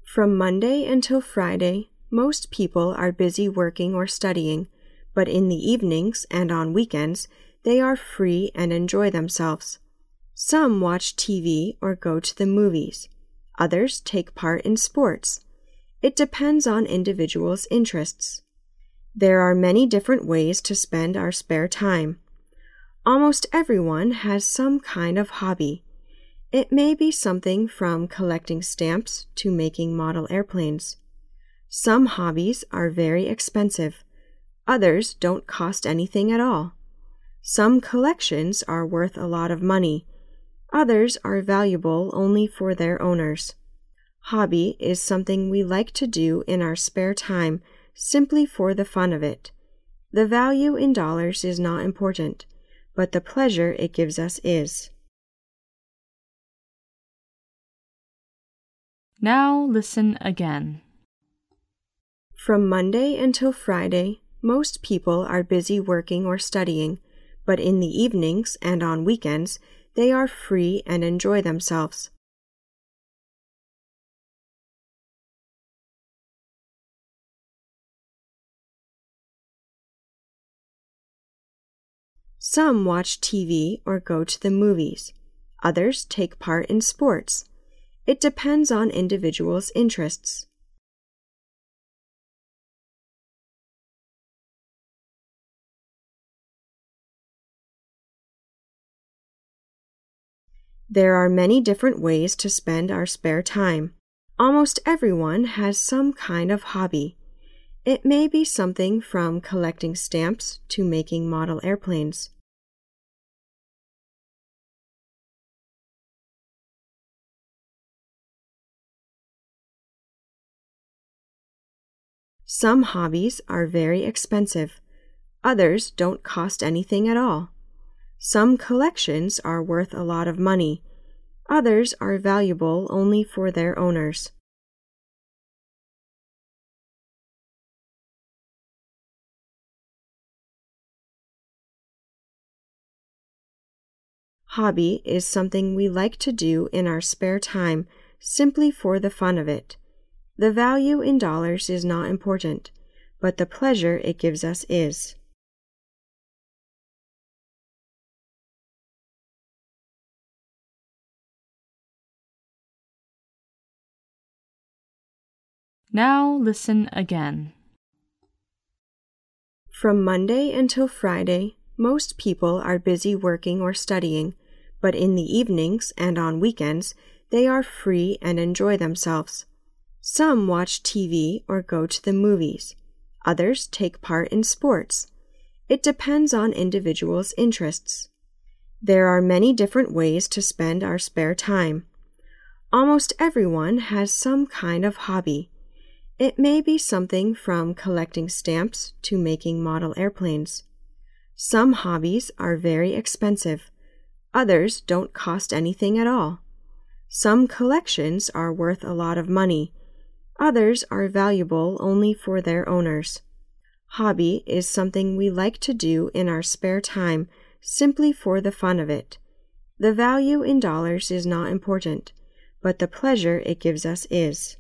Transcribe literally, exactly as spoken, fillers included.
From Monday until Friday, most people are busy working or studying, but in the evenings and on weekends, they are free and enjoy themselves. Some watch T V or go to the movies. Others take part in sports. It depends on individuals' interests. There are many different ways to spend our spare time. Almost everyone has some kind of hobby. It may be something from collecting stamps to making model airplanes. Some hobbies are very expensive. Others don't cost anything at all. Some collections are worth a lot of money. Others are valuable only for their owners. Hobby is something we like to do in our spare time simply for the fun of it. The value in dollars is not important, but the pleasure it gives us is. Now listen again. From Monday until Friday, most people are busy working or studying, but in the evenings and on weekends, they are free and enjoy themselves. Some watch T V or go to the movies. Others take part in sports. It depends on individuals' interests. There are many different ways to spend our spare time. Almost everyone has some kind of hobby. It may be something from collecting stamps to making model airplanes. Some hobbies are very expensive. Others don't cost anything at all. Some collections are worth a lot of money. Others are valuable only for their owners. Hobby is something we like to do in our spare time simply for the fun of it. The value in dollars is not important, but the pleasure it gives us is. Now listen again. From Monday until Friday, most people are busy working or studying, but in the evenings and on weekends, they are free and enjoy themselves. Some watch T V or go to the movies. Others take part in sports. It depends on individuals' interests. There are many different ways to spend our spare time. Almost everyone has some kind of hobby. It may be something from collecting stamps to making model airplanes. Some hobbies are very expensive. Others don't cost anything at all. Some collections are worth a lot of money. Others are valuable only for their owners. Hobby is something we like to do in our spare time simply for the fun of it. The value in dollars is not important, but the pleasure it gives us is.